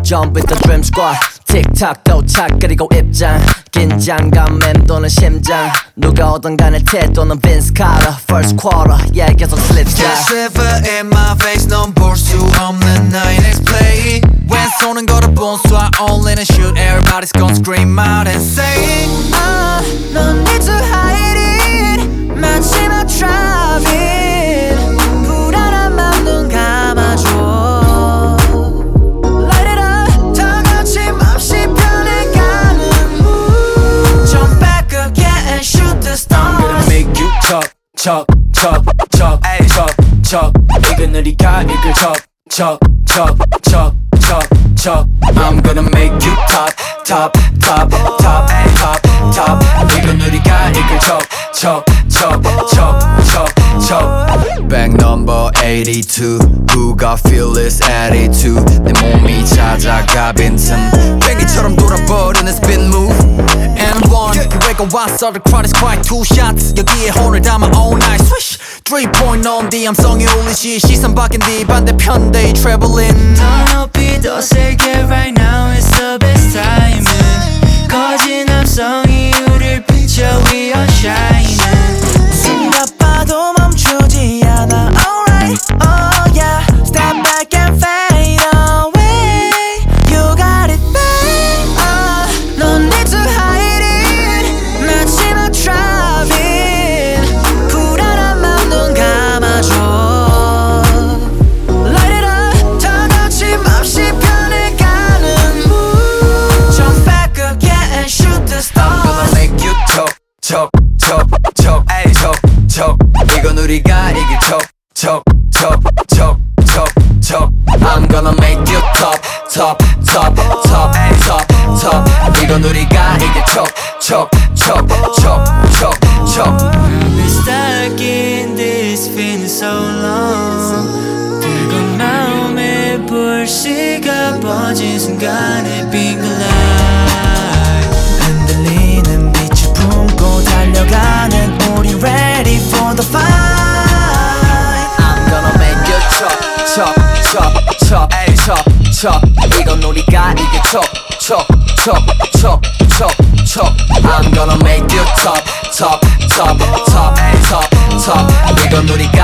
jump with the dream squad 틱탁 도착 그리고 입장 긴장감 맴도는 심장 누가 오든 간에 태도는 Vince Carter First quarter yeah 계속 slipshot Can't shiver in my face 넌 볼 수 없는 나의 next play 왼손은 걸어본 쏴 all in and shoot Everybody's gonna scream out and say No need to hide it 마지막 driving 불안한 맘 눈 감아줘 척, 척, 척, 척, 척 이건 우리가 이걸 척, 척, 척, 척, 척, 척 I'm gonna make you top, top, top, top, top, top 이건 우리가 이걸 척, 척, 척, 척, 척, 척 Back number 82 Who got fearless attitude 내 몸이 찾아가 빈틈 뱅이처럼 돌아버리는 spin move And one 기회가 왔어 The crowd is quiet Two shots 여기에 혼을 담아 all night Swish 3-point on D 함성이 울리시 시선 바뀐 뒤 반대편 They traveling 더 높이 더 세게 Right now is the best time 거진 함성이 우릴 비춰 We are shining 생각 봐도 멈추지 않아 Alright, oh yeah Step back and fade away You got it, babe No need to hide it 마지막 driving 불안한 맘 눈 감아줘 Light it up 다 거침없이 변해가는 mood Jump back again and shoot the stars Gonna make you choke, choke, choke, choke, choke, choke 이건 우리가 이길 choke, choke, choke, choke, choke, choke I'm gonna make you top, top, top, top, top, top 이건 우리가 이길 choke, choke, choke, choke, choke, choke I've been stuck in this feeling so long 뜨거운 마음에 불씨가 번진 순간에 빙글 light 흔들리는 빛을 품고 달려가는 우리 ready for the fight I'm gonna make you chop, chop, chop, chop, chop, chop 이건 우리가 이길 chop, chop, chop, chop, chop, chop I'm gonna make you top, top, top, top, top, top 이건 우리가